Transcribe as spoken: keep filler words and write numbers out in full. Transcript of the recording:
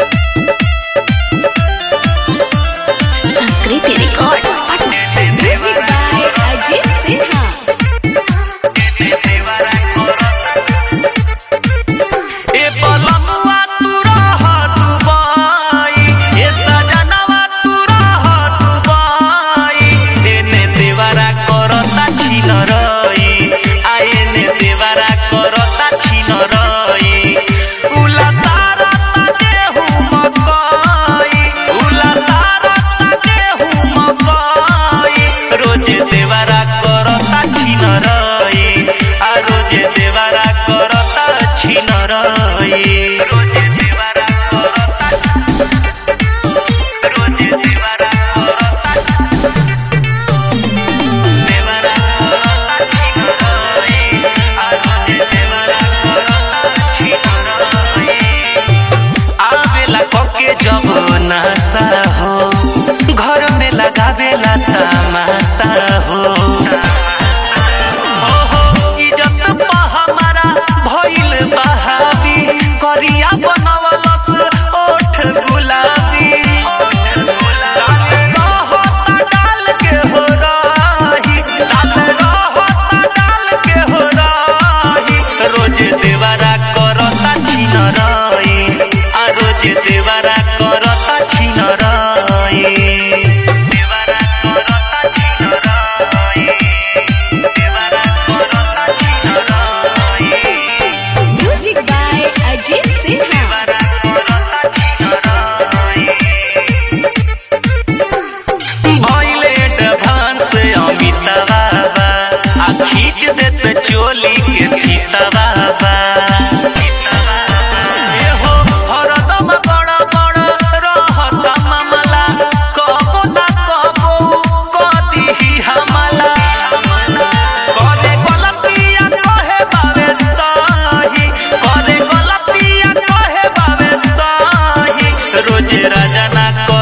संस्कृति records music by Ajit Sinha. ए बलमुआ तू रह दुबई, ए सजनवा तू रह दुबई, एने देवरा करता छिनरई, आ एने देवरा करता छिनरई। उला सारा गेहूं मकई, उला सारा गेहूं मकई, रोजे देवरा करता छिनरई, आ रोजे देवरा करता छिनरई। रोजे देवरा करता, रोजे देवरा करता, देवरा करता छिनरई, आ रोजे देवरा करता छिनरई। आवेला कके जब नशा हो, घर में लगावेला तमाशा हो। ओहो इज्जत पा हमारा भइल बहावी, करिया बनवलस ओठ गुलाबी। डाल रहता डाल के हो रही, डाल रहता डाल के हो रही, रोज देवरा करता छिनरई, आ रोज देवरा करता छिनरई। देवरा करता छिनरई, देवरा करता छिनरई। Music by Ajit Sinha. भइले एडवांस अमिताबा बा, आ खींच देत चोली के फीताबा बा। एहो हरदम बड़ा बड़ा रहता मामला, कबो ना कबो कदी हमला। करे गलतिया कहे बावे सही, करे गलतिया कहे बावे सही, रोज राजना